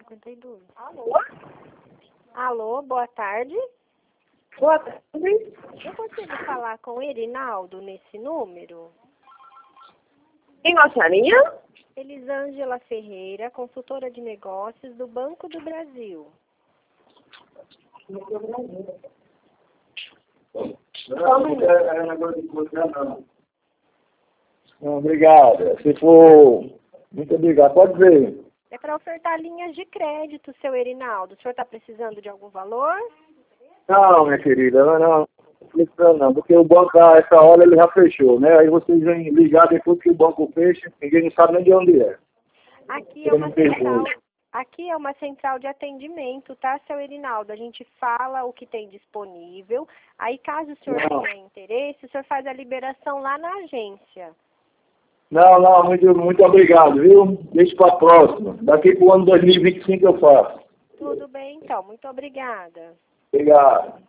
52. Alô? Alô, boa tarde. Boa tarde. Eu consigo falar com o Erinaldo nesse número? Quem gostaria? Elisângela Ferreira, consultora de negócios do Banco do Brasil. Não, obrigado. Se for... Muito obrigado. Pode ver. É para ofertar linhas de crédito, seu Erinaldo. O senhor está precisando de algum valor? Não, minha querida, não precisa não, porque o banco a essa hora ele já fechou, né? Aí vocês vêm ligar depois que o banco fecha, ninguém não sabe nem de onde é. Aqui é uma central de atendimento, tá, seu Erinaldo? A gente fala o que tem disponível. Aí, caso o senhor tenha interesse, o senhor faz a liberação lá na agência. Não, muito obrigado, viu? Deixa para a próxima. Daqui para o ano 2025 eu faço. Tudo bem, então. Muito obrigada. Obrigado.